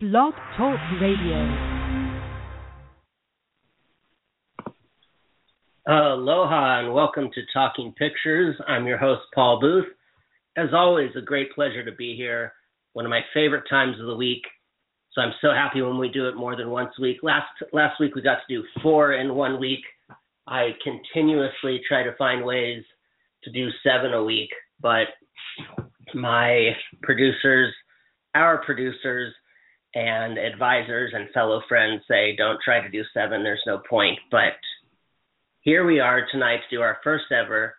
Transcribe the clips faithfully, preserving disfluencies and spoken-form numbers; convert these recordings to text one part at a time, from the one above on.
Blog Talk Radio. Aloha and welcome to Talking Pictures. I'm your host, Paul Booth. As always, a great pleasure to be here. One of my favorite times of the week. So I'm so happy when we do it more than once a week. Last last week we got to do four in one week. I continuously try to find ways to do seven a week, but my producers, our producers, and advisors and fellow friends say don't try to do seven. There's no point. But here we are tonight to do our first ever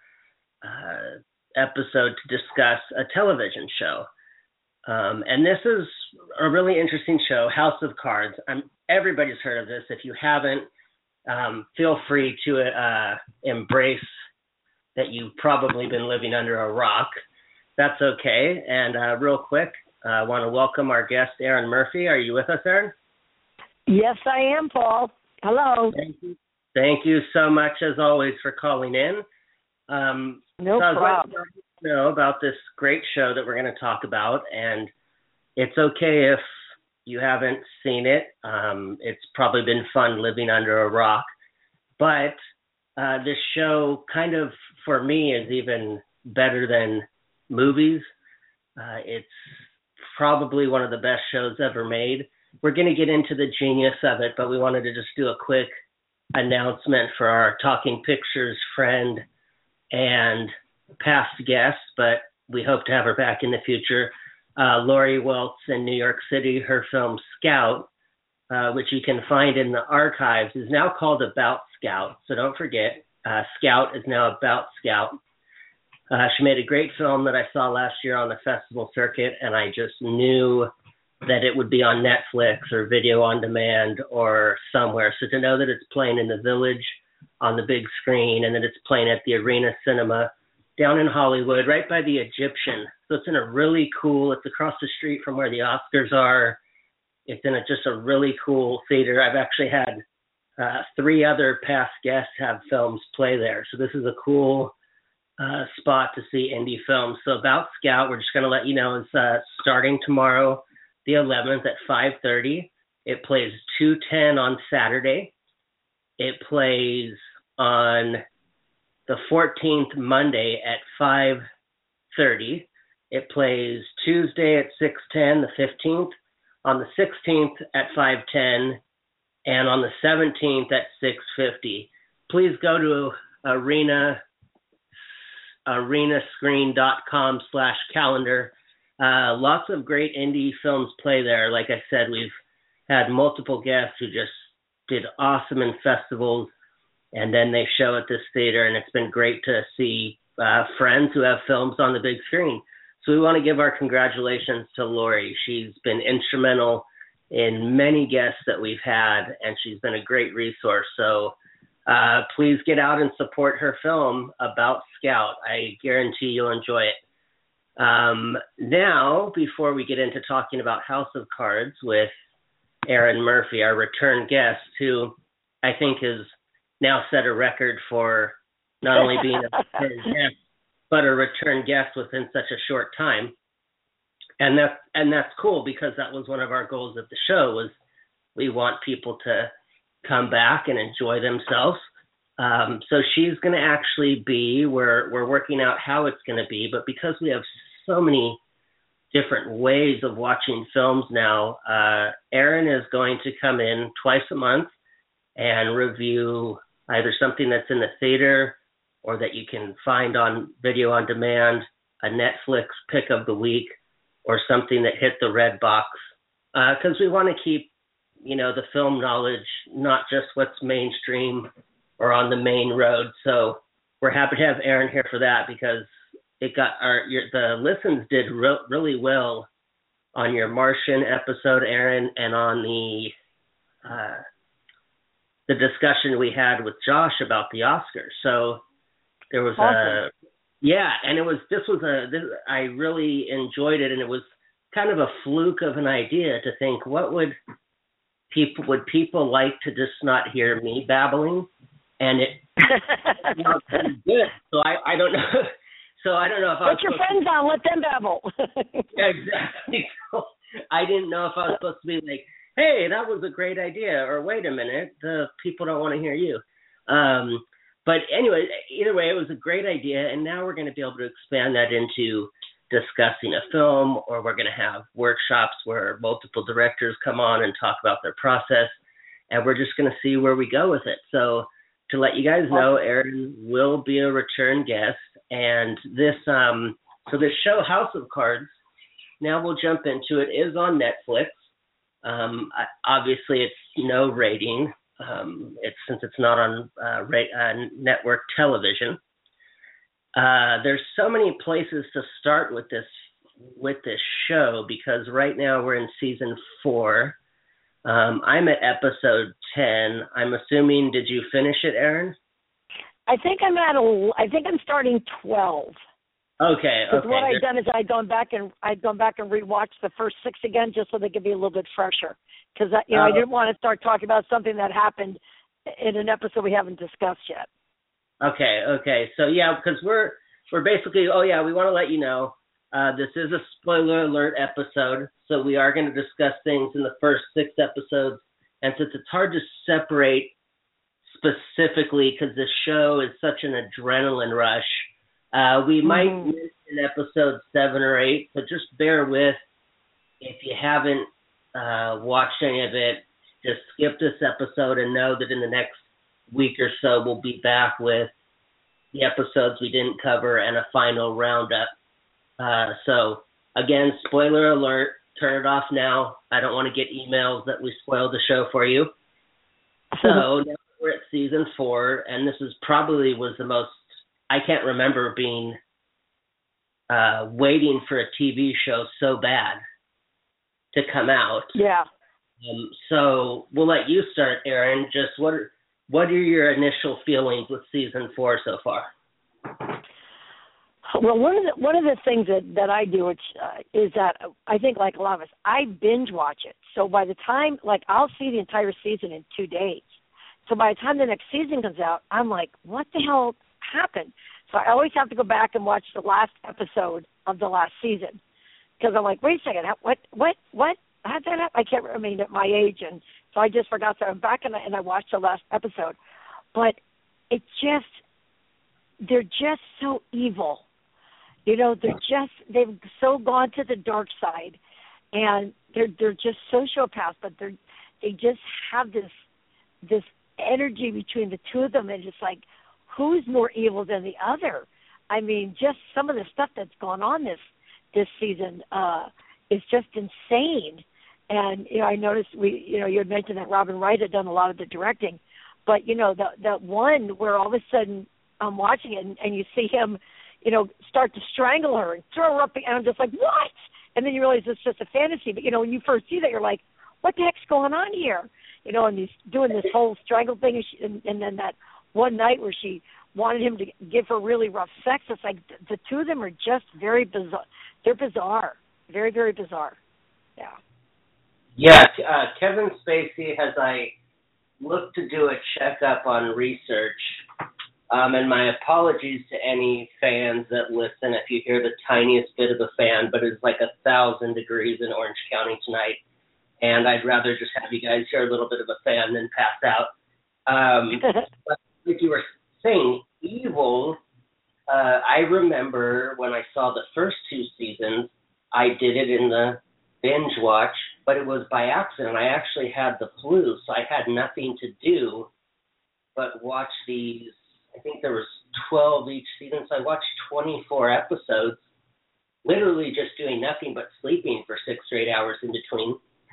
uh, episode to discuss a television show. Um, and this is a really interesting show, House of Cards. I'm, everybody's heard of this. If you haven't, um, feel free to uh, embrace that you've probably been living under a rock. That's okay. And uh, real quick, I uh, want to welcome our guest, Erin Murphy. Are you with us, Erin? Yes, I am, Paul. Hello. Thank you. Thank you so much, as always, for calling in. Um, no so I was problem. letting you know about this great show that we're going to talk about, and it's okay if you haven't seen it. Um, it's probably been fun living under a rock, but uh, this show kind of, for me, is even better than movies. Uh, it's probably one of the best shows ever made. We're going to get into the genius of it, but we wanted to just do a quick announcement for our Talking Pictures friend and past guest, but we hope to have her back in the future. Uh, Lori Weltz in New York City, her film Scout, uh, which you can find in the archives, is now called About Scout. So don't forget, uh, Scout is now About Scout. Uh, she made a great film that I saw last year on the festival circuit, and I just knew that it would be on Netflix or video on demand or somewhere. So to know that it's playing in the Village on the big screen and that it's playing at the Arena Cinema down in Hollywood, right by the Egyptian. So it's in a really cool, it's across the street from where the Oscars are. It's in a, just a really cool theater. I've actually had uh, three other past guests have films play there. So this is a cool uh, spot to see indie films. So About Scout, we're just going to let you know, is uh, starting tomorrow, the eleventh at five thirty. It plays two ten on Saturday. It plays on the fourteenth, Monday at five thirty. It plays Tuesday at six ten, the fifteenth, on the sixteenth at five ten, and on the seventeenth at six fifty. Please go to arena arenascreen.com slash calendar. Uh, lots of great indie films play there. Like I said, we've had multiple guests who just did awesome in festivals, and then they show at this theater, and it's been great to see uh, friends who have films on the big screen. So we want to give our congratulations to Lori. She's been instrumental in many guests that we've had, and she's been a great resource. So uh, please get out and support her film, About Scout. I guarantee you'll enjoy it. Um, now, before we get into talking about House of Cards with Erin Murphy, our return guest, who I think has now set a record for not only being a return guest, but a return guest within such a short time. And that's, and that's cool, because that was one of our goals of the show, was we want people to come back and enjoy themselves. Um, so she's going to actually be, we're, we're working out how it's going to be, but because we have so many different ways of watching films now, uh, Erin is going to come in twice a month and review either something that's in the theater or that you can find on video on demand, a Netflix pick of the week, or something that hit the red box. Because uh, we want to keep, you know, the film knowledge, not just what's mainstream or on the main road. So we're happy to have Erin here for that, because it got our your, the listens did re- really well on your Martian episode, Erin, and on the uh, the discussion we had with Josh about the Oscars. So there was awesome. a yeah, and it was this was a this, I really enjoyed it, and it was kind of a fluke of an idea to think, what would people would people like to just not hear me babbling, and it not good. So I I don't know. So I don't know if I Put your friends on, let them babble. Exactly. So, I didn't know if I was supposed to be like, hey, that was a great idea, or wait a minute, the people don't want to hear you. Um, but anyway, either way, it was a great idea, and now we're going to be able to expand that into discussing a film, or we're going to have workshops where multiple directors come on and talk about their process, and we're just going to see where we go with it. So to let you guys know, Aaron will be a return guest, and this um, so this show, House of Cards, now we'll jump into it, is on Netflix. Um, obviously, it's no rating. Um, it's since it's not on uh, ra- uh, network television. Uh, there's so many places to start with this with this show because right now we're in season four. Um, I'm at episode ten. I'm assuming, did you finish it, Aaron? I think I'm at a. I think I'm starting twelve. Okay. Because okay. what I'd done is I'd gone back and I'd gone back and rewatched the first six again just so they could be a little bit fresher. Because you know uh, I didn't want to start talking about something that happened in an episode we haven't discussed yet. Okay. Okay. So yeah, because we're we're basically oh yeah we want to let you know uh, this is a spoiler alert episode, so we are going to discuss things in the first six episodes, and since it's hard to separate specifically because the show is such an adrenaline rush. Uh, we might mm-hmm. miss in episode seven or eight, but just bear with. If you haven't uh, watched any of it, just skip this episode and know that in the next week or so we'll be back with the episodes we didn't cover and a final roundup. Uh, so, again, spoiler alert, turn it off now. I don't want to get emails that we spoiled the show for you. So, now we're at season four, and this is probably was the most I can't remember being uh, waiting for a T V show so bad to come out. Yeah. Um, so we'll let you start, Aaron. Just what are, what are your initial feelings with season four so far? Well, one of the one of the things that, that I do which, uh, is that I think like a lot of us, I binge watch it. So by the time, like I'll see the entire season in two days. So by the time the next season comes out, I'm like, what the hell happened? So I always have to go back and watch the last episode of the last season because I'm like, wait a second, what, what, what? How'd that happen? I can't remember. I mean, at my age, and so I just forgot. So I'm back and I, and I watched the last episode, but it just, they're just so evil. You know, they're just, they've so gone to the dark side, and they're they're just sociopaths, but they're they just have this this energy between the two of them, and it's like, who's more evil than the other? I mean, just some of the stuff that's gone on this this season uh, is just insane. And you know, I noticed we, you know, you had mentioned that Robin Wright had done a lot of the directing, but you know, that that one where all of a sudden I'm watching it and, and you see him, you know, start to strangle her and throw her up, and I'm just like, what? And then you realize it's just a fantasy. But you know, when you first see that, you're like, what the heck's going on here? You know, and he's doing this whole strangle thing, and, she, and, and then that one night where she wanted him to give her really rough sex. It's like the, the two of them are just very bizarre. They're bizarre, very, very bizarre. Yeah. Yeah, uh, Kevin Spacey, as I look to do a checkup on research, um, and my apologies to any fans that listen if you hear the tiniest bit of a fan, but it's like a thousand degrees in Orange County tonight, and I'd rather just have you guys hear a little bit of a fan than pass out. Um, but if you were saying evil, uh, I remember when I saw the first two seasons, I did it in the binge watch, but it was by accident. I actually had the flu, so I had nothing to do but watch these. I think there was twelve each season, so I watched twenty-four episodes, literally just doing nothing but sleeping for six or eight hours in between.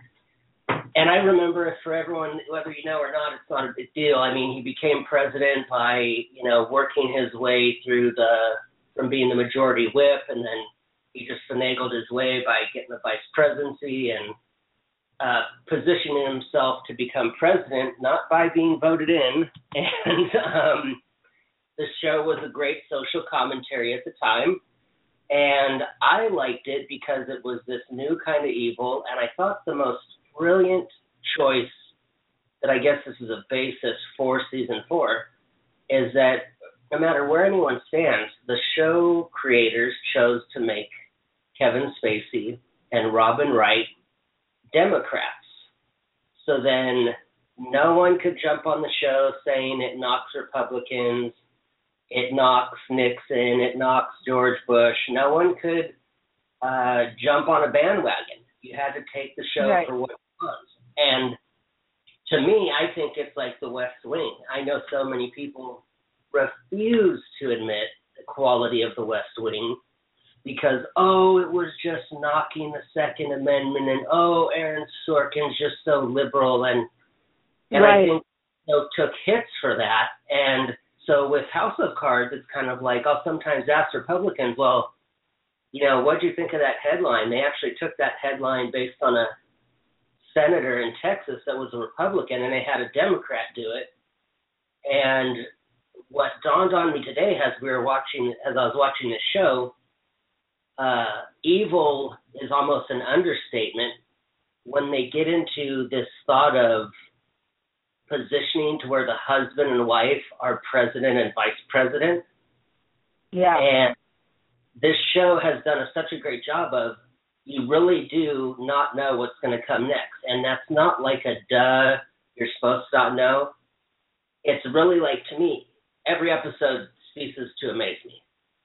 And I remember, for everyone, whether you know or not, it's not a big deal. I mean, he became president by, you know, working his way through the, from being the majority whip, and then he just finagled his way by getting the vice presidency and uh, positioning himself to become president, not by being voted in. And um, the show was a great social commentary at the time. And I liked it because it was this new kind of evil, and I thought the most brilliant choice that I guess this is a basis for season four is that no matter where anyone stands, the show creators chose to make Kevin Spacey and Robin Wright Democrats. So then no one could jump on the show saying it knocks Republicans, it knocks Nixon, it knocks George Bush. No one could uh, jump on a bandwagon. You had to take the show right. for what it was. And to me, I think it's like the West Wing. I know so many people refuse to admit the quality of the West Wing because, oh, it was just knocking the Second Amendment, and, oh, Aaron Sorkin's just so liberal. And, and right. I think you know, took hits for that. And so with House of Cards, it's kind of like, I'll sometimes ask Republicans, well, you know, what do you think of that headline? They actually took that headline based on a senator in Texas that was a Republican, and they had a Democrat do it. And what dawned on me today as we were watching, as I was watching the show, uh, evil is almost an understatement when they get into this thought of positioning to where the husband and wife are president and vice president. Yeah. And this show has done a, such a great job of, you really do not know what's going to come next. And that's not like a duh, you're supposed to not know. It's really like, to me, every episode ceases to amaze me.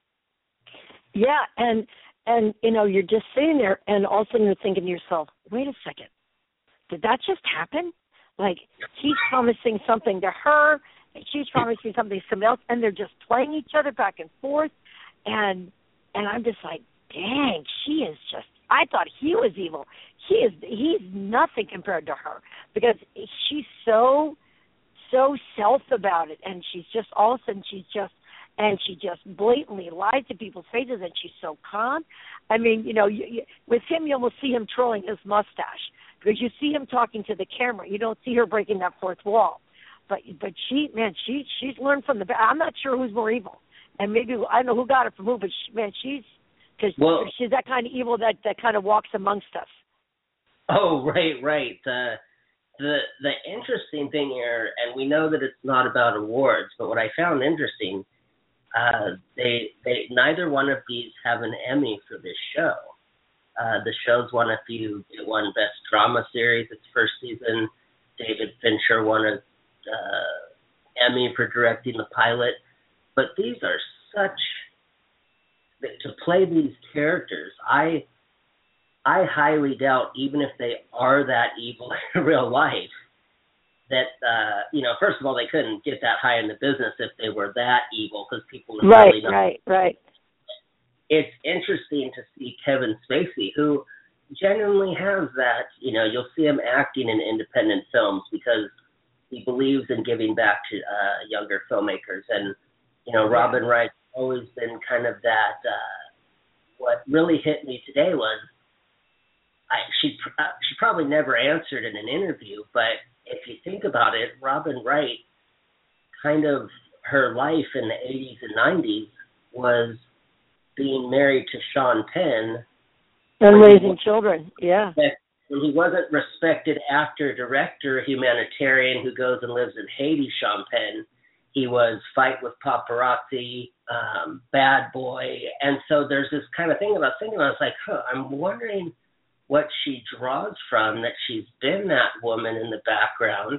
Yeah, and, and you know, you're just sitting there, and all of a sudden you're thinking to yourself, wait a second, did that just happen? Like, he's promising something to her, and she's promising something to somebody else, and they're just playing each other back and forth. And and I'm just like, dang, she is just, I thought he was evil. He is, he's nothing compared to her, because she's so, so self about it, and she's just, all of a sudden she's just, and she just blatantly lies to people's faces, and she's so calm. I mean, you know, you, you, with him, you almost see him twirling his mustache, because you see him talking to the camera. You don't see her breaking that fourth wall. But but she, man, she she's learned from the, I'm not sure who's more evil. And maybe, I don't know who got it from who, but she, man, she's, because well, she's that kind of evil that, that kind of walks amongst us. Oh, right, right. Uh, the the interesting thing here, and we know that it's not about awards, but what I found interesting, uh, they they neither one of these have an Emmy for this show. Uh, the show's won a few. It won Best Drama Series its first season. David Fincher won a uh, Emmy for directing the pilot. But these are such, to play these characters, I I highly doubt, even if they are that evil in real life, that, uh, you know, first of all, they couldn't get that high in the business if they were that evil, because people would right, really know. Right, right, right. It's interesting to see Kevin Spacey, who genuinely has that, you know, you'll see him acting in independent films because he believes in giving back to uh, younger filmmakers. And, you know, Robin Wright's always been kind of that. Uh, what really hit me today was I, she uh, she probably never answered in an interview, but if you think about it, Robin Wright, kind of her life in the eighties and nineties was being married to Sean Penn. And raising he, children, yeah. When he wasn't respected actor, director, humanitarian who goes and lives in Haiti, Sean Penn. He was Fight with Paparazzi, um, Bad Boy. And so there's this kind of thing about thinking, I was like, huh, I'm wondering what she draws from, that she's been that woman in the background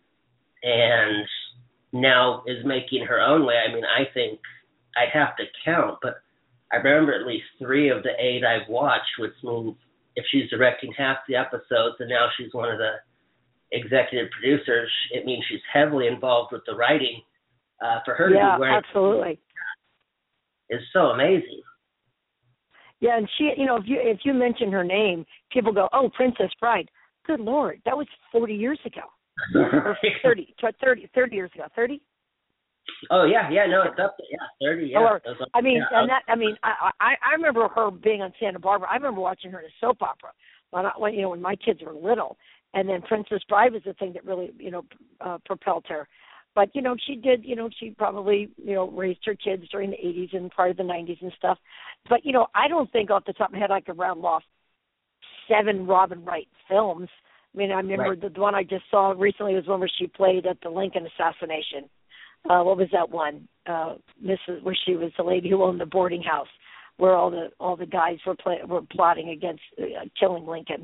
and now is making her own way. I mean, I think I'd have to count, but I remember at least three of the eight I've watched, which means if she's directing half the episodes and now she's one of the executive producers, it means she's heavily involved with the writing. Uh, for her yeah, to be wearing absolutely is so amazing. Yeah, and she, you know, if you if you mention her name, people go, "Oh, Princess Bride." Good Lord, that was forty years ago, or thirty, thirty, thirty years ago, thirty. Oh yeah, yeah, no, it's up to yeah, thirty. Yeah, or, up, I mean, yeah, and that, I mean, I, I I remember her being on Santa Barbara. I remember watching her in a soap opera when, I, when you know when my kids were little, and then Princess Bride was the thing that really you know uh, propelled her. But, you know, she did, you know, she probably, you know, raised her kids during the eighties and part of the nineties and stuff. But, you know, I don't think off the top of my head I could round off seven Robin Wright films. I mean, I remember right. the, the one I just saw recently was one where she played at the Lincoln assassination. Uh, what was that one? Uh, Missus Where she was the lady who owned the boarding house, where all the all the guys were play, were plotting against uh, killing Lincoln.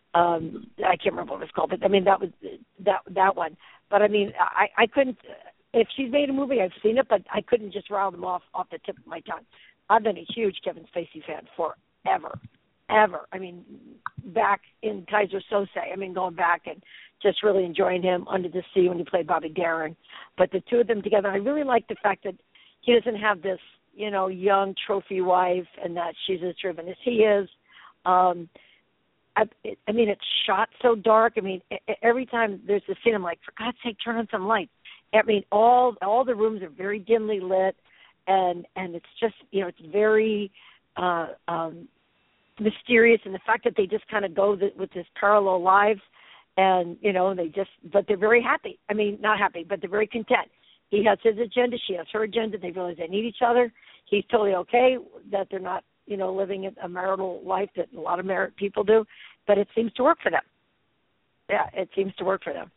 Um, I can't remember what it was called, but I mean that was that that one. But I mean, I I couldn't. If she's made a movie, I've seen it, but I couldn't just rattle them off off the tip of my tongue. I've been a huge Kevin Spacey fan forever, ever. I mean, back in Kaiser Sose. I mean, going back and just really enjoying him Under the Sea when he played Bobby Darin. But the two of them together, I really like the fact that he doesn't have this, you know, young trophy wife, and that she's as driven as he is. Um, I, it, I mean, it's shot so dark. I mean, every time there's a scene, I'm like, for God's sake, turn on some lights. I mean, all all the rooms are very dimly lit, and and it's just, you know, it's very uh, um, mysterious. And the fact that they just kind of go th- with this parallel lives, and you know, they just, but they're very happy. I mean, not happy, but they're very content. He has his agenda, she has her agenda. They realize they need each other. He's totally okay that they're not, you know, living a marital life that a lot of married people do, but it seems to work for them. Yeah, it seems to work for them.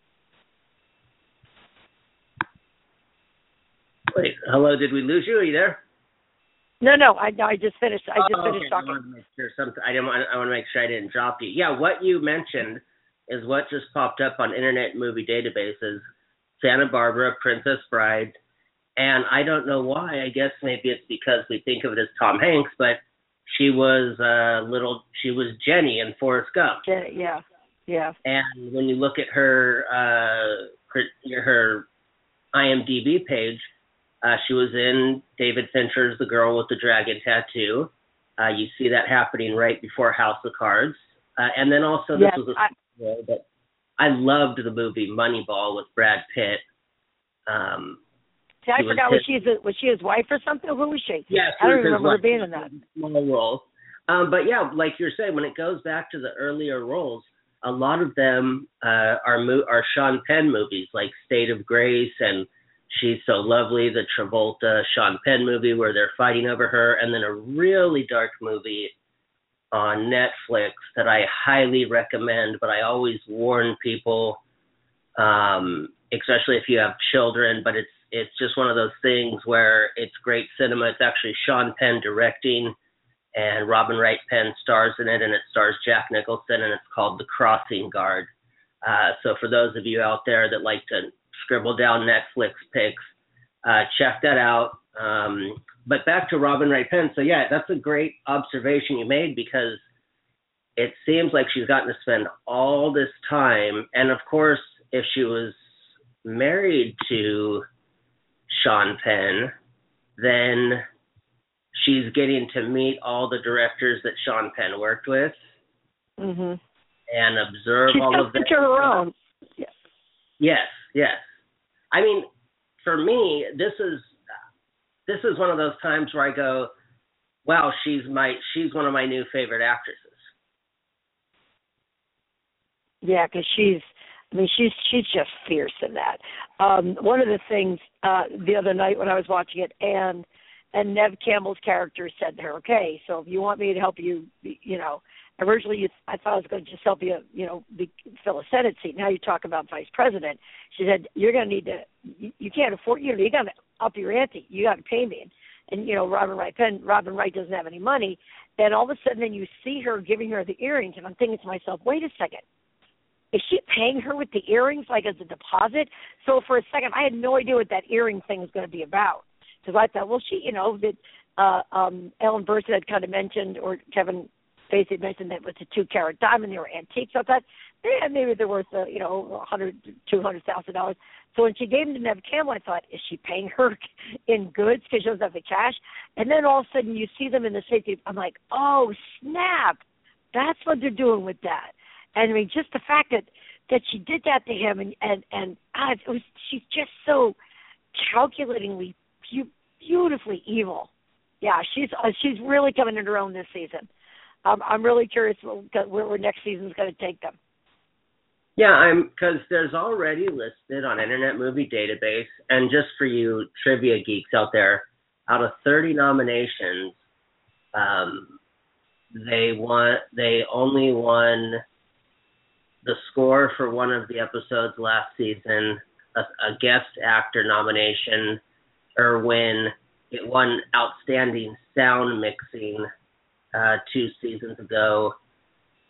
Wait, hello, did we lose you? Are you there? No, no, I no, I just finished. I just oh, finished okay. talking. I want to make sure something. I didn't want. I want to make sure I didn't drop you. Yeah, what you mentioned is what just popped up on Internet Movie Databases. Santa Barbara, Princess Bride, and I don't know why. I guess maybe it's because we think of it as Tom Hanks, but she was uh, little. She was Jenny in Forrest Gump. Jenny, yeah, yeah. And when you look at her uh, her, her I M D B page, uh, she was in David Fincher's The Girl with the Dragon Tattoo. Uh, you see that happening right before House of Cards, uh, and then also this yes, was a I, role that. I loved the movie Moneyball with Brad Pitt. Um, See, I forgot was she a, was she his wife or something? Who was she? Yes, I don't remember her being in that. Small role. Um, but yeah, like you're saying, when it goes back to the earlier roles, a lot of them uh, are mo- are Sean Penn movies, like State of Grace and She's So Lovely, the Travolta Sean Penn movie where they're fighting over her, and then a really dark movie on Netflix that I highly recommend, but I always warn people, um, especially if you have children, but it's it's just one of those things where it's great cinema. It's actually Sean Penn directing, and Robin Wright Penn stars in it, and it stars Jack Nicholson, and it's called The Crossing Guard. Uh, so for those of you out there that like to scribble down Netflix picks, uh, check that out. Um, but back to Robin Wright Penn. So yeah, that's a great observation you made, because it seems like she's gotten to spend all this time. And of course, if she was married to Sean Penn, then she's getting to meet all the directors that Sean Penn worked with, mm-hmm. and observe she's all of that. She's her own. Yeah. Yes, yes. I mean, for me, this is this is one of those times where I go, wow, she's my she's one of my new favorite actresses. Yeah, because she's, I mean, she's she's just fierce in that. Um, one of the things uh, the other night when I was watching it, and and Nev Campbell's character said to her, okay, so if you want me to help you, you know, originally you, I thought I was going to just help you, you know, be, fill a Senate seat. Now you talk about vice president. She said, you're going to need to, you, you can't afford, you know, you got to up your ante. You got to pay me. And, and, you know, Robin Wright Penn, Robin Wright doesn't have any money. Then all of a sudden then you see her giving her the earrings, and I'm thinking to myself, wait a second. Is she paying her with the earrings, like as a deposit? So for a second, I had no idea what that earring thing was going to be about. Because I thought, well, she, you know, that uh, um, Ellen Burstyn had kind of mentioned, or Kevin Spacey had mentioned that it was a two-carat diamond. They were antiques. So I thought, yeah, maybe they're worth, uh, you know, a hundred, two hundred thousand dollars. So when she gave them to Nev Campbell, I thought, is she paying her in goods because she doesn't have the cash? And then all of a sudden, you see them in the safety. I'm like, oh snap, that's what they're doing with that. And I mean, just the fact that, that she did that to him, and and and ah, it was, she's just so calculatingly, pu- beautifully evil. Yeah, she's uh, she's really coming into her own this season. Um, I'm really curious where, where next season's going to take them. Yeah, I'm because there's already listed on Internet Movie Database, and just for you trivia geeks out there, out of thirty nominations, um, they won. They only won the score for one of the episodes last season, a, a guest actor nomination, or win. It won Outstanding Sound Mixing uh, two seasons ago,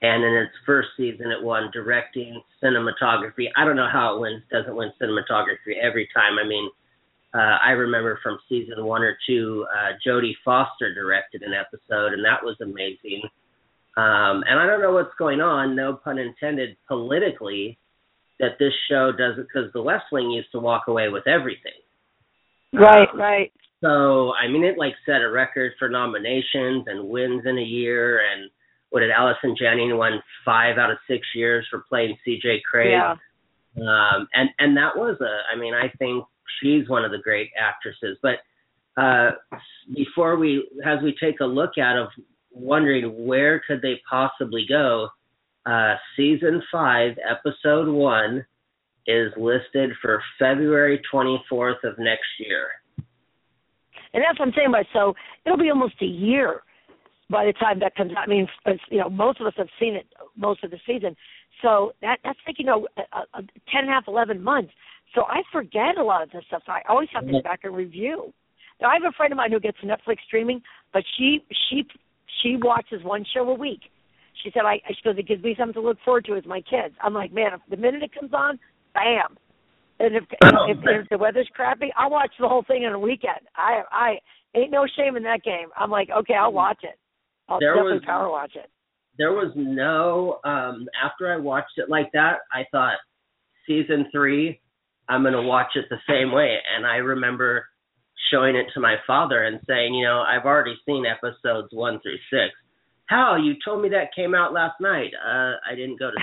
And in its first season, it won directing, cinematography. I don't know how it wins, doesn't win cinematography every time. I mean, uh, I remember from season one or two, uh, Jodie Foster directed an episode, and that was amazing. Um, and I don't know what's going on, no pun intended, politically, that this show doesn't, because The West Wing used to walk away with everything. Right, um, right. So, I mean, it like set a record for nominations and wins in a year. And what did Allison Janney won five out of six years for playing C J Craig? Yeah. Um, and, and that was a, I mean, I think she's one of the great actresses. But uh, before we, as we take a look at of wondering where could they possibly go, uh, season five, episode one is listed for February twenty-fourth of next year. And that's what I'm saying about, so it'll be almost a year by the time that comes out. I mean, you know, most of us have seen it most of the season. So that that's like, you know, a, a ten and a half, eleven months. So I forget a lot of this stuff. So I always have to go back and review. Now, I have a friend of mine who gets Netflix streaming, but she she she watches one show a week. She said, I, she goes, it gives me something to look forward to as my kids. I'm like, man, if the minute it comes on, bam. And if, if, if the weather's crappy, I'll watch the whole thing in a weekend. I I ain't no shame in that game. I'm like, okay, I'll watch it. I'll there definitely was, power watch it. There was no, um, after I watched it like that, I thought, season three, I'm going to watch it the same way. And I remember showing it to my father and saying, you know, I've already seen episodes one through six. How? You told me that came out last night. Uh, I didn't go to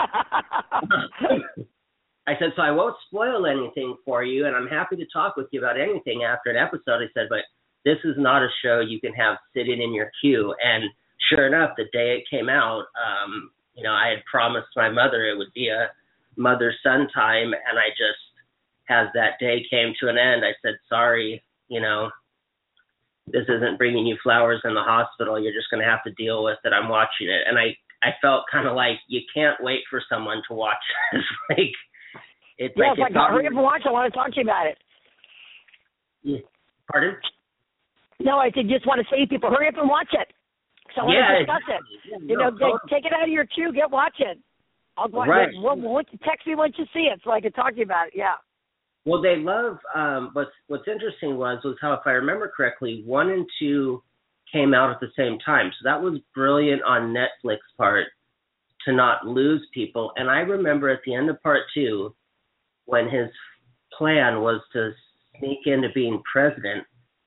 sleep. I said, so I won't spoil anything for you, and I'm happy to talk with you about anything after an episode. I said, but this is not a show you can have sitting in your queue. And sure enough, the day it came out, um, you know, I had promised my mother it would be a mother-son time, and I just, as that day came to an end, I said, sorry, you know, this isn't bringing you flowers in the hospital. You're just going to have to deal with it. I'm watching it. And I, I felt kind of like you can't wait for someone to watch this. like, it's yeah, like, it's like, hurry up and watch. I want to talk to you about it. Yeah. Pardon? No, I did just want to say to people, hurry up and watch it. So I want yeah, to discuss it. Yeah, you no, know, totally. take it out of your queue, get watching. I'll go right. We'll, we'll, text me once you see it so I can talk to you about it. Yeah. Well, they love, um, what's, what's interesting was, was how, if I remember correctly, one and two came out at the same time. So that was brilliant on Netflix part to not lose people. And I remember at the end of part two, when his plan was to sneak into being president,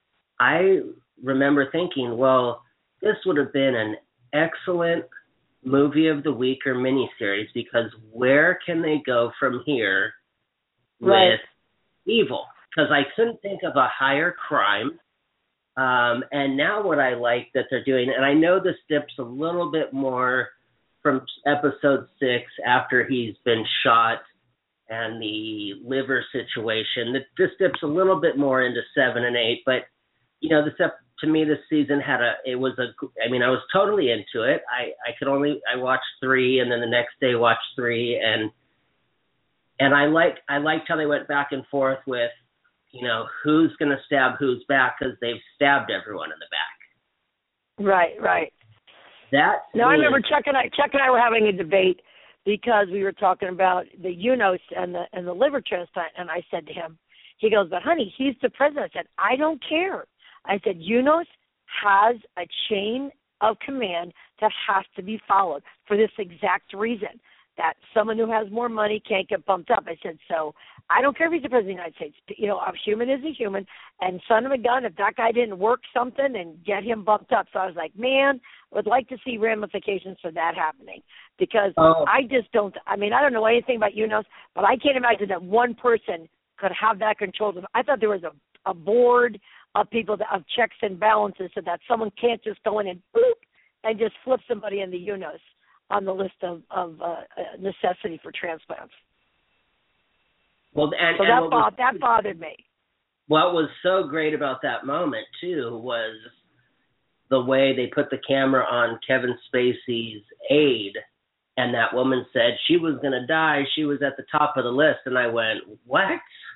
I remember thinking, well, this would have been an excellent movie of the week or miniseries, because where can they go from here right. with evil? Because I couldn't think of a higher crime. Um, and now what I like that they're doing, and I know this dips a little bit more from episode six after he's been shot and the liver situation, that this dips a little bit more into seven and eight. But, you know, this ep- to me, this season had a, it was a, I mean, I was totally into it. I, I could only, I watched three and then the next day watched three. And, and I like, I liked how they went back and forth with, you know, who's going to stab who's back, because they've stabbed everyone in the back. Right, right. That. No, I is, remember Chuck and I, Chuck and I were having a debate because we were talking about the UNOS and the, and the liver transplant. And I said to him, he goes, but honey, he's the president. I said, I don't care. I said, UNOS has a chain of command that has to be followed for this exact reason, that someone who has more money can't get bumped up. I said, so I don't care if he's the president of the United States. You know, a human is a human, and son of a gun, if that guy didn't work something and get him bumped up. So I was like, man, I would like to see ramifications for that happening, because oh. I just don't, I mean, I don't know anything about UNOS, but I can't imagine that one person could have that control. I thought there was a, a board of people, that, of checks and balances, so that someone can't just go in and boop and just flip somebody in the UNOS on the list of, of uh, necessity for transplants. Well, and, so and that, what bo- was, that bothered me. What was so great about that moment, too, was the way they put the camera on Kevin Spacey's aide, and that woman said she was going to die. She was at the top of the list. And I went, what?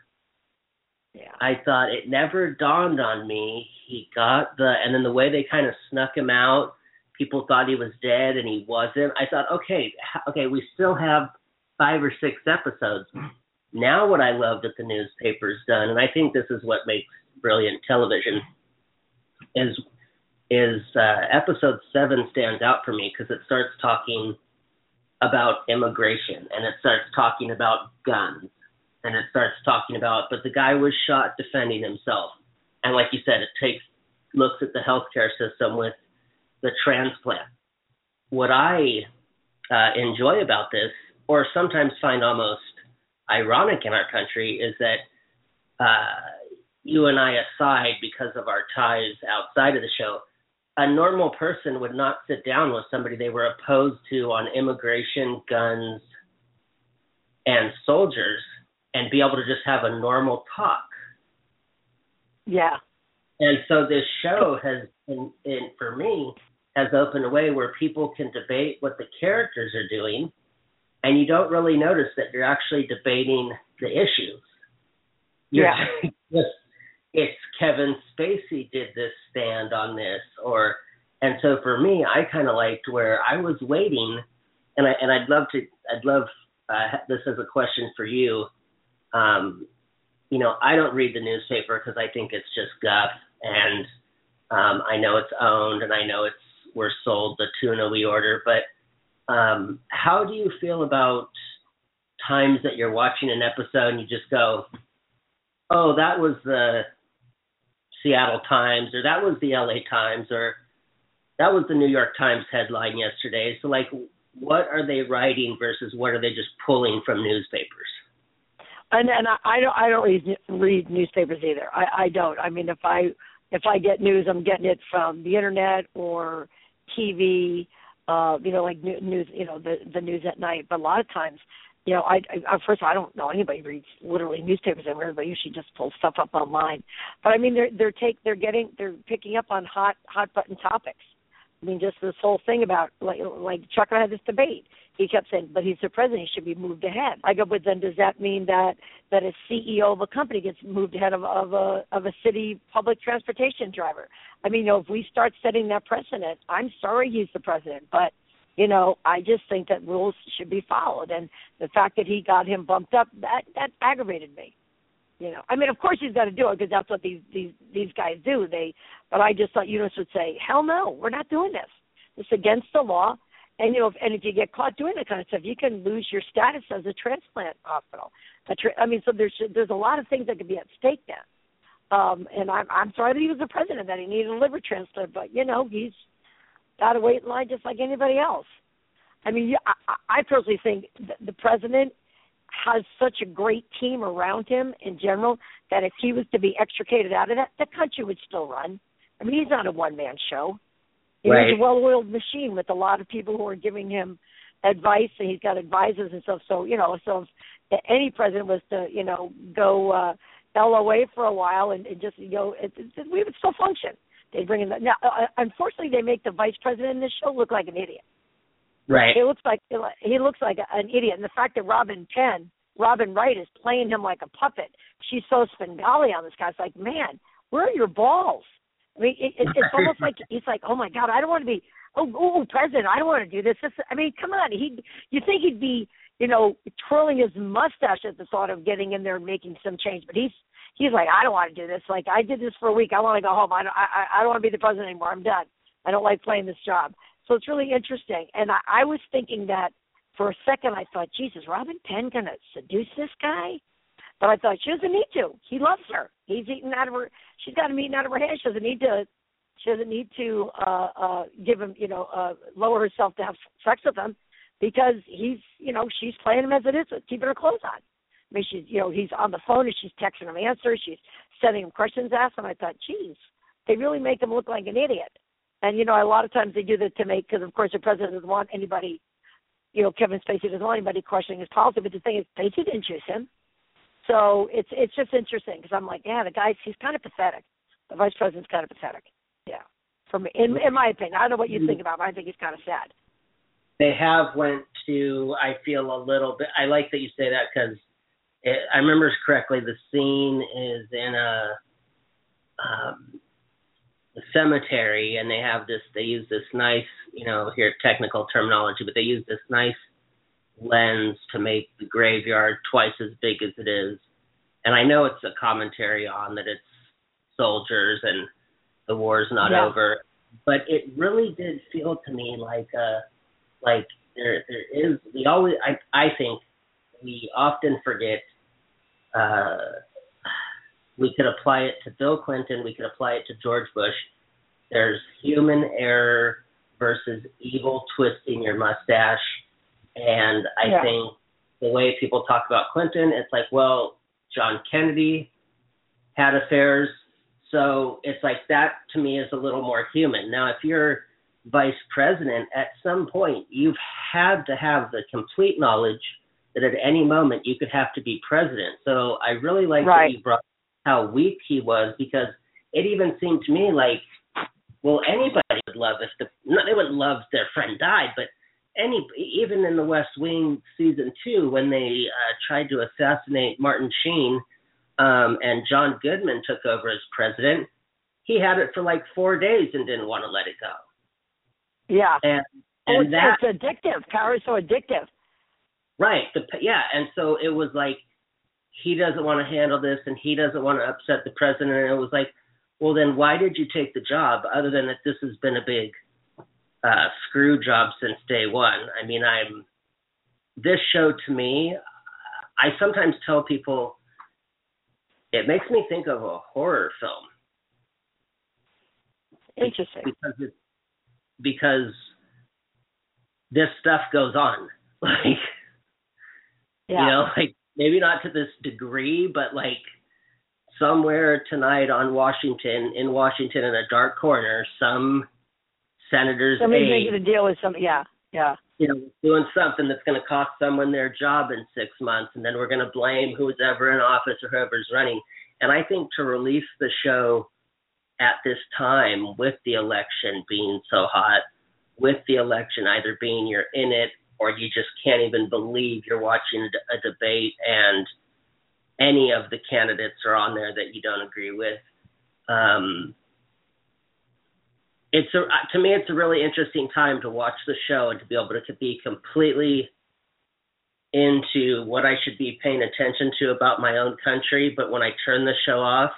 Yeah. I thought it never dawned on me. He got the, and then the way they kind of snuck him out, people thought he was dead and he wasn't. I thought, okay, okay, we still have five or six episodes. Now what I love that the newspaper's done, and I think this is what makes brilliant television, is is uh, episode seven stands out for me because it starts talking about immigration, and it starts talking about guns, and it starts talking about, but the guy was shot defending himself. And like you said, it takes looks at the healthcare system with the transplant. What I uh, enjoy about this, or sometimes find almost ironic in our country, is that uh, you and I aside, because of our ties outside of the show, a normal person would not sit down with somebody they were opposed to on immigration, guns, and soldiers and be able to just have a normal talk. Yeah. And so this show has, in, in, for me, has opened a way where people can debate what the characters are doing, and you don't really notice that you're actually debating the issues. You're Yeah. just, it's Kevin Spacey did this stand on this, or, and so for me, I kind of liked where I was waiting, and I and I'd love to, I'd love uh, this as a question for you. Um, you know, I don't read the newspaper because I think it's just guff, and um, I know it's owned, and I know it's we're sold the tuna we order, but um, how do you feel about times that you're watching an episode and you just go, oh, that was the Seattle Times, or that was the L A Times, or that was the New York Times headline yesterday. So, like, what are they writing versus what are they just pulling from newspapers? And and I, I don't I don't read, read newspapers either. I, I don't. I mean, if I if I get news, I'm getting it from the internet or T V. Uh, you know, like news. You know, the the news at night. But a lot of times, you know, I, I first of all, I don't know anybody reads literally newspapers anywhere. Everybody usually just pulls stuff up online. But I mean, they're they're take they're getting they're picking up on hot hot button topics. I mean, just this whole thing about like like Chuck and I had this debate. He kept saying, "But he's the president; he should be moved ahead." I go, "But then does that mean that that a C E O of a company gets moved ahead of of a of a city public transportation driver?" I mean, you know, if we start setting that precedent, I'm sorry he's the president, but you know, I just think that rules should be followed. And the fact that he got him bumped up, that that aggravated me. You know, I mean, of course he's got to do it because that's what these these these guys do. They, but I just thought Eunice would say, "Hell no, we're not doing this. It's against the law." And you know, if, and if you get caught doing that kind of stuff, you can lose your status as a transplant hospital. A tra- I mean, so there's there's a lot of things that could be at stake now. Um, and I'm I'm sorry that he was the president, that he needed a liver transplant, but you know, he's got to wait in line just like anybody else. I mean, I, I personally think the president has such a great team around him in general that if he was to be extricated out of that, the country would still run. I mean, he's not a one-man show. He's Right. a well-oiled machine with a lot of people who are giving him advice, and he's got advisors and stuff. So, you know, so if any president was to, you know, go uh, L O A for a while and, and just, you know, it, it, we would still function. They bring in the, now, uh, unfortunately, they make the vice president in this show look like an idiot. Right. He looks like he looks like an idiot, and the fact that Robin Penn, Robin Wright, is playing him like a puppet. She's so Svengali on this guy. It's like, man, where are your balls? I mean, it, it, it's almost like he's like, oh my God, I don't want to be, oh, oh, president, I don't want to do this. this. I mean, come on, he, you think he'd be, you know, twirling his mustache at the thought of getting in there and making some change, but he's he's like, I don't want to do this. Like, I did this for a week. I want to go home. I don't, I, I don't want to be the president anymore. I'm done. I don't like playing this job. So it's really interesting. And I, I was thinking that for a second, I thought, Jesus, Robin Penn going to seduce this guy? But I thought, she doesn't need to. He loves her. He's eating out of her, she's got him eating out of her hand. She doesn't need to, she doesn't need to uh, uh, give him, you know, uh, lower herself to have sex with him because he's, you know, she's playing him as it is, keeping her clothes on. I mean, she's, you know, he's on the phone and she's texting him answers. She's sending him questions asked him. I thought, geez, they really make him look like an idiot. And, you know, a lot of times they do that to make, because, of course, the president doesn't want anybody, you know, Kevin Spacey doesn't want anybody questioning his policy. But the thing is, Spacey didn't choose him. So it's it's just interesting because I'm like, yeah, the guy's, he's kind of pathetic. The vice president's kind of pathetic. Yeah. For me, in, in my opinion. I don't know what you think about him. I think he's kind of sad. They have went to, I feel a little bit, I like that you say that because I remember correctly, the scene is in a, um, cemetery, and they have this, they use this nice, you know, here technical terminology, but they use this nice lens to make the graveyard twice as big as it is. And I know it's a commentary on that it's soldiers and the war's not yeah. over, but it really did feel to me like uh like there there is we always I I think we often forget uh we could apply it to Bill Clinton, we could apply it to George Bush. There's human error versus evil twisting your mustache. And I yeah. think the way people talk about Clinton, it's like, well, John Kennedy had affairs. So it's like that to me is a little more human. Now, if you're vice president, at some point you've had to have the complete knowledge that at any moment you could have to be president. So I really like right. that you brought how weak he was, because it even seemed to me like, well, anybody would love if the, no, they wouldn't love their friend died, but any, even in the West Wing season two, when they uh, tried to assassinate Martin Sheen, um, and John Goodman took over as president, he had it for like four days and didn't want to let it go. Yeah. And, oh, and it's, that, it's addictive. Power is so addictive. Right. The, yeah. And so it was like, he doesn't want to handle this and he doesn't want to upset the president. And it was like, well, then why did you take the job, other than that this has been a big uh, screw job since day one? I mean, I'm this show to me, I sometimes tell people it makes me think of a horror film. Interesting. Because it's, because this stuff goes on. Like, yeah. you know, like maybe not to this degree, but like somewhere tonight on Washington, in Washington, in a dark corner, some senator's Somebody's aide, making a deal with some, yeah, yeah. you know, doing something that's going to cost someone their job in six months, and then we're going to blame who's ever in office or whoever's running. And I think to release the show at this time, with the election being so hot, with the election either being you're in it or you just can't even believe you're watching a, a debate and any of the candidates are on there that you don't agree with. Um, it's a, to me, it's a really interesting time to watch the show and to be able to be completely into what I should be paying attention to about my own country. But when I turn the show off,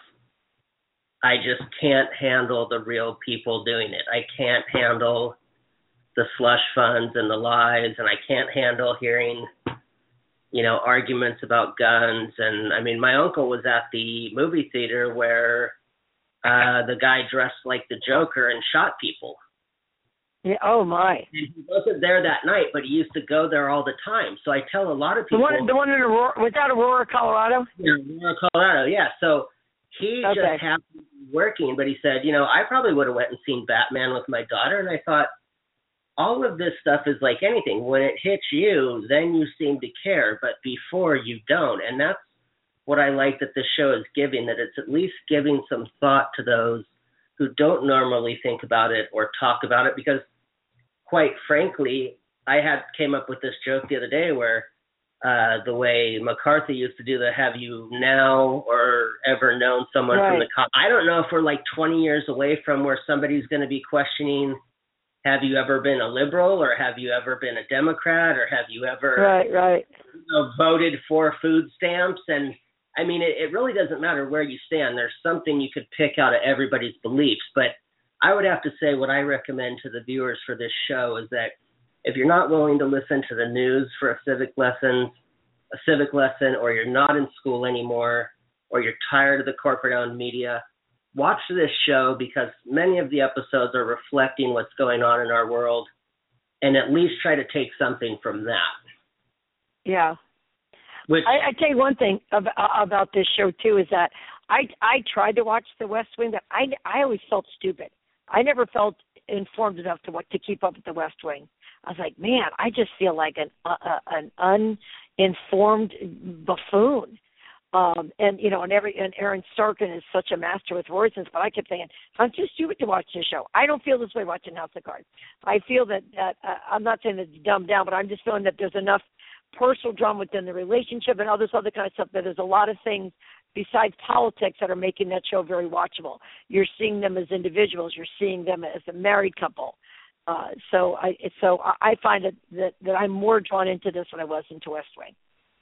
I just can't handle the real people doing it. I can't handle the slush funds and the lies, and I can't handle hearing, you know, arguments about guns. And I mean, my uncle was at the movie theater where uh, the guy dressed like the Joker and shot people. Yeah. Oh my. And he wasn't there that night, but he used to go there all the time. So I tell a lot of people. The one, the one in Aurora, was that Aurora, Colorado? Yeah, Aurora, Colorado. Yeah. So he okay. just happened to be working, but he said, you know, I probably would have went and seen Batman with my daughter. And I thought, all of this stuff is like anything. When it hits you, then you seem to care, but before you don't. And that's what I like that this show is giving, that it's at least giving some thought to those who don't normally think about it or talk about it. Because quite frankly, I had came up with this joke the other day where uh, the way McCarthy used to do the have you now or ever known someone right. from the com- I don't know if we're like twenty years away from where somebody's going to be questioning, have you ever been a liberal, or have you ever been a Democrat, or have you ever right, right. You know, voted for food stamps? And I mean, it, it really doesn't matter where you stand. There's something you could pick out of everybody's beliefs. But I would have to say what I recommend to the viewers for this show is that if you're not willing to listen to the news for a civic lesson, a civic lesson, or you're not in school anymore, or you're tired of the corporate-owned media, watch this show, because many of the episodes are reflecting what's going on in our world, and at least try to take something from that. Yeah. Which I, I tell you one thing about, about this show too is that I I tried to watch The West Wing, but I I always felt stupid. I never felt informed enough to what to keep up with The West Wing. I was like, man, I just feel like an uh, an uninformed buffoon. Um, and, you know, and every and Aaron Sorkin is such a master with words, but I kept saying, I'm too stupid to watch this show. I don't feel this way watching House of Cards. I feel that, that uh, I'm not saying that it's dumbed down, but I'm just feeling that there's enough personal drama within the relationship and all this other kind of stuff that there's a lot of things besides politics that are making that show very watchable. You're seeing them as individuals. You're seeing them as a married couple. Uh, so I so I find that, that that I'm more drawn into this than I was into West Wing,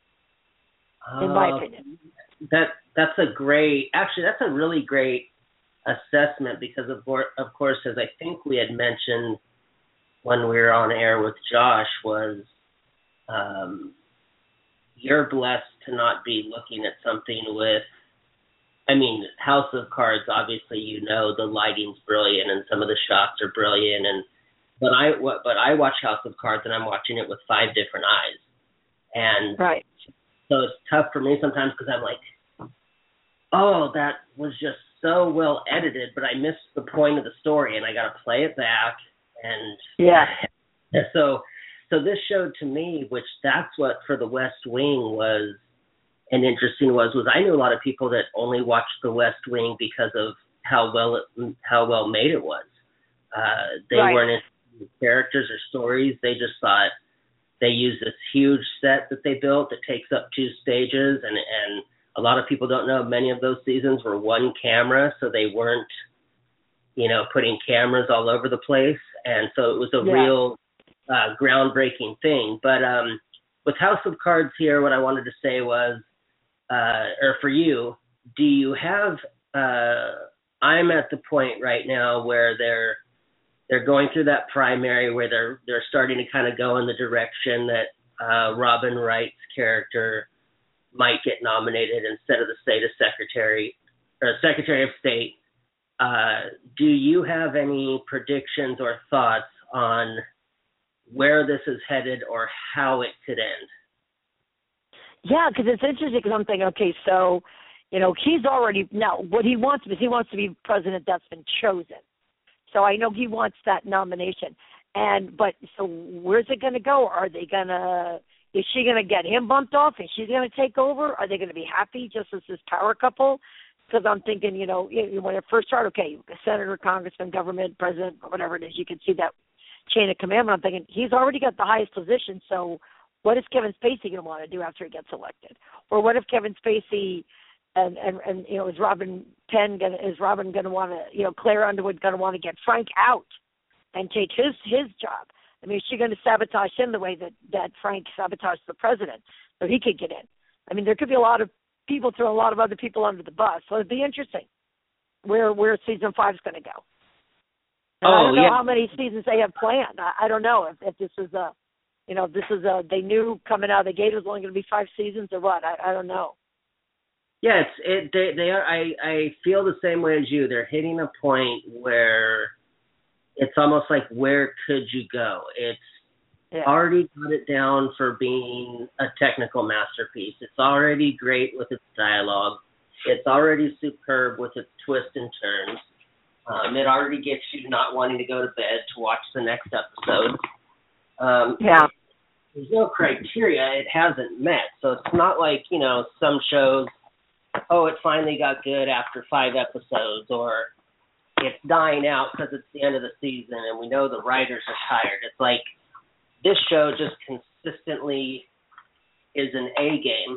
in my uh, opinion. That that's a great, actually, that's a really great assessment because of course, of course, as I think we had mentioned when we were on air with Josh, was um, you're blessed to not be looking at something with. I mean, House of Cards, obviously, you know, the lighting's brilliant and some of the shots are brilliant, and But I but I watch House of Cards and I'm watching it with five different eyes, and right. So it's tough for me sometimes because I'm like, oh, that was just so well edited, but I missed the point of the story, and I got to play it back, and yeah. So so this showed to me, which that's what for the West Wing was, and interesting was was I knew a lot of people that only watched the West Wing because of how well it, how well made it was. Uh, they right. weren't characters or stories. They just thought they used this huge set that they built that takes up two stages, and and a lot of people don't know many of those seasons were one camera, so they weren't, you know, putting cameras all over the place, and so it was a yeah. real uh, groundbreaking thing. But um, with House of Cards here, what I wanted to say was, uh, or for you, do you have? Uh, I'm at the point right now where they're They're going through that primary where they're they're starting to kind of go in the direction that uh, Robin Wright's character might get nominated instead of the state of secretary or Secretary of State. Uh, do you have any predictions or thoughts on where this is headed or how it could end? Yeah, because it's interesting. Because I'm thinking, okay, so you know, he's already now what he wants is he wants to be president that's been chosen. So I know he wants that nomination. And but so where's it going to go? Are they going to – is she going to get him bumped off and she's going to take over? Are they going to be happy just as this power couple? Because I'm thinking, you know, when it first started, okay, senator, congressman, government, president, whatever it is, you can see that chain of command. I'm thinking he's already got the highest position, so what is Kevin Spacey going to want to do after he gets elected? Or what if Kevin Spacey – And, and and you know, is Robin Penn gonna is Robin gonna want to you know Claire Underwood gonna want to get Frank out and take his his job? I mean, is she going to sabotage him the way that that Frank sabotaged the president so he could get in? I mean, there could be a lot of people throw a lot of other people under the bus. So it'd be interesting where where season five is going to go. And oh, I don't know yeah. how many seasons they have planned. I, I don't know if, if this is a you know this is a they knew coming out of the gate it was only going to be five seasons or what. I, I don't know. Yeah, it's, it, they, they are. I, I feel the same way as you. They're hitting a point where it's almost like, where could you go? It's yeah. already got it down for being a technical masterpiece. It's already great with its dialogue. It's already superb with its twists and turns. Um, it already gets you not wanting to go to bed to watch the next episode. Um, yeah. There's no criteria it hasn't met. So it's not like, you know, some shows, oh, it finally got good after five episodes, or it's dying out because it's the end of the season and we know the writers are tired. It's like this show just consistently is an A game,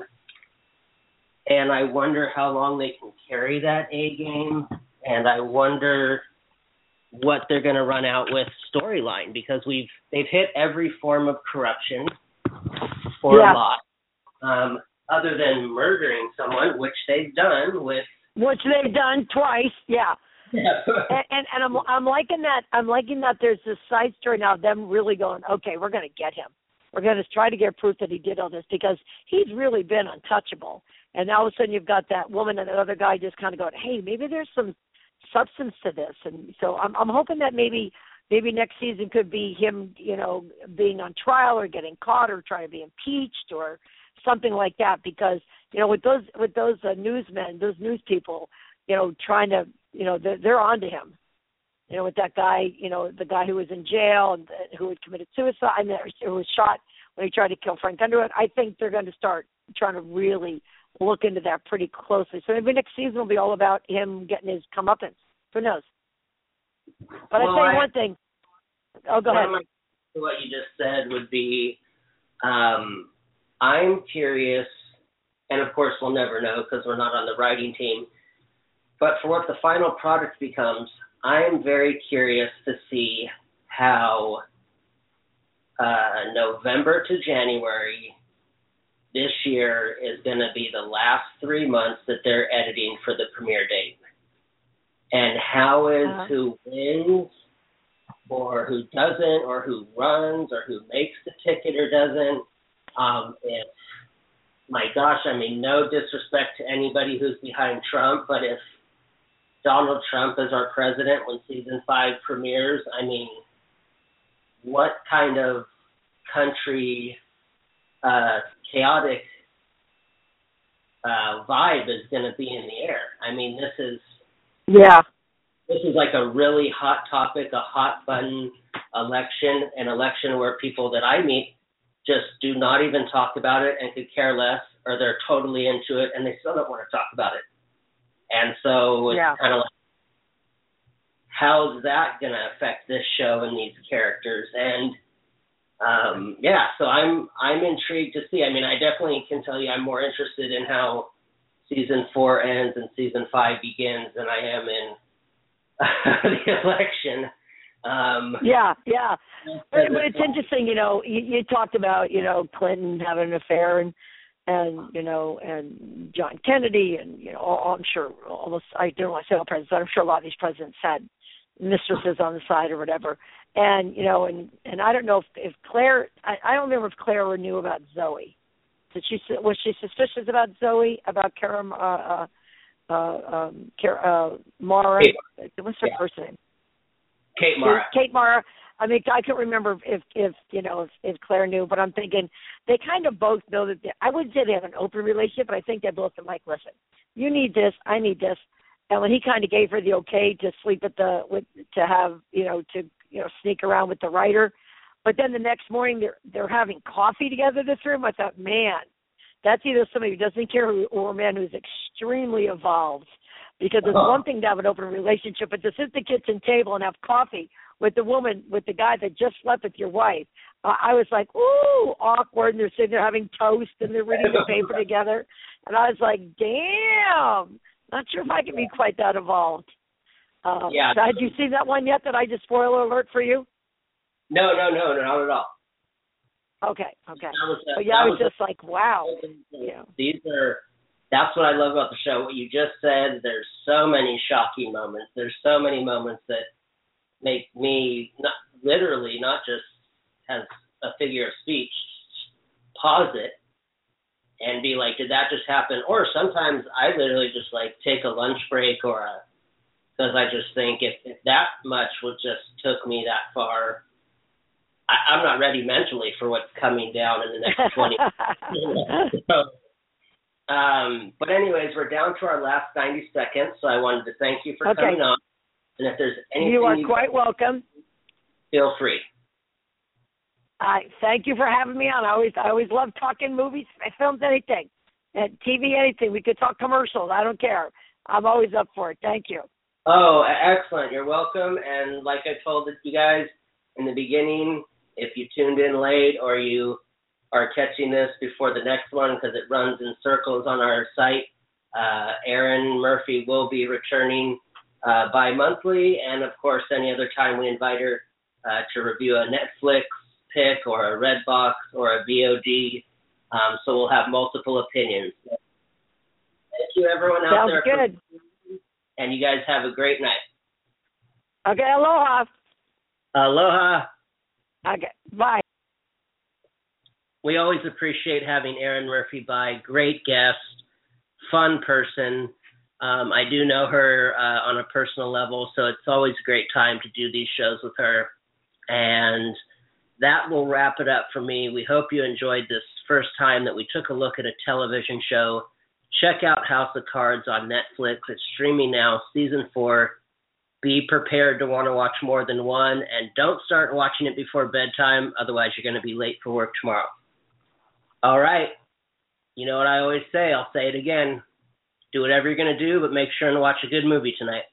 and I wonder how long they can carry that A game, and I wonder what they're going to run out with storyline, because we've they've hit every form of corruption or yeah. a lot. Um, other than murdering someone, which they've done with... Which they've done twice, yeah. yeah. and, and and I'm I'm liking that. I'm liking that there's this side story now of them really going, okay, we're going to get him. We're going to try to get proof that he did all this, because he's really been untouchable. And now all of a sudden you've got that woman and another guy just kind of going, hey, maybe there's some substance to this. And so I'm I'm hoping that maybe maybe next season could be him, you know, being on trial or getting caught or trying to be impeached or something like that, because, you know, with those with those uh, newsmen, those news people, you know, trying to, you know, they're, they're on to him. You know, with that guy, you know, the guy who was in jail and uh, who had committed suicide, and who was shot when he tried to kill Frank Underwood. I think they're going to start trying to really look into that pretty closely. So maybe next season will be all about him getting his comeuppance. Who knows? But well, I tell you I, one thing. Oh, go ahead. What you just said would be, um, I'm curious, and of course we'll never know because we're not on the writing team. But for what the final product becomes, I am very curious to see how uh, November to January this year is going to be the last three months that they're editing for the premiere date. And how is uh-huh. who wins or who doesn't or who runs or who makes the ticket or doesn't. Um, if, my gosh, I mean, no disrespect to anybody who's behind Trump, but if Donald Trump is our president when season five premieres, I mean, what kind of country uh, chaotic uh, vibe is going to be in the air? I mean, this is yeah, this is like a really hot topic, a hot button election, an election where people that I meet just do not even talk about it and could care less, or they're totally into it and they still don't want to talk about it. And so it's yeah. kind of like, how's that going to affect this show and these characters? And um, yeah, so I'm I'm intrigued to see. I mean, I definitely can tell you I'm more interested in how season four ends and season five begins than I am in the election. Um, yeah, yeah. But, but it's interesting, you know, you, you talked about, you know, Clinton having an affair and, and you know, and John Kennedy and, you know, all, I'm sure almost, I don't want to say all presidents, but I'm sure a lot of these presidents had mistresses on the side or whatever. And, you know, and, and I don't know if, if Claire, I, I don't remember if Claire ever knew about Zoe. Did she, was she suspicious about Zoe, about Cara, uh, uh, uh, um, Cara, uh, Mara? Kate. What's her yeah. first name? Kate Mara. Kate Mara. I mean, I can't remember if, if you know, if, if Claire knew, but I'm thinking they kind of both know that they, I wouldn't say they have an open relationship, but I think they both are like, listen, you need this, I need this. And when he kind of gave her the okay to sleep at the, with, to have, you know, to, you know, sneak around with the writer. But then the next morning they're, they're having coffee together in this room. I thought, man, that's either somebody who doesn't care who, or a man who's extremely evolved. Because it's one thing to have an open relationship, but to sit at the kitchen table and have coffee with the woman, with the guy that just slept with your wife, uh, I was like, ooh, awkward. And they're sitting there having toast and they're reading the paper together. And I was like, damn, not sure if I can be quite that involved. Um, yeah. So had you seen that one yet? Did I just spoiler alert for you? No, no, no, no, not at all. Okay, okay. A, but yeah, I was, was just a, like, wow. Yeah. These are, that's what I love about the show. What you just said, there's so many shocking moments. There's so many moments that make me, not literally, not just as a figure of speech, pause it and be like, did that just happen? Or sometimes I literally just like take a lunch break or a, because I just think if, if that much would just took me that far, I, I'm not ready mentally for what's coming down in the next twenty. so, um, but anyways, we're down to our last ninety seconds, so I wanted to thank you for okay. coming on. And if there's anything you are you quite welcome. Feel free. I thank you for having me on. I always I always love talking movies, films, anything, and T V, anything. We could talk commercials. I don't care. I'm always up for it. Thank you. Oh, excellent. You're welcome. And like I told you guys in the beginning, if you tuned in late or you are catching this before the next one because it runs in circles on our site, uh, Erin Murphy will be returning uh, bi-monthly. And, of course, any other time we invite her uh, to review a Netflix pick or a Redbox or a V O D. Um, so we'll have multiple opinions. Thank you, everyone out Sounds there. Sounds good. For- And you guys have a great night. Okay, aloha. Aloha. Okay, bye. We always appreciate having Erin Murphy by. Great guest, fun person. Um, I do know her uh, on a personal level, so it's always a great time to do these shows with her. And that will wrap it up for me. We hope you enjoyed this first time that we took a look at a television show. Check out House of Cards on Netflix. It's streaming now, season four. Be prepared to want to watch more than one, and don't start watching it before bedtime, otherwise you're going to be late for work tomorrow. All right. You know what I always say? I'll say it again. Do whatever you're going to do, but make sure and watch a good movie tonight.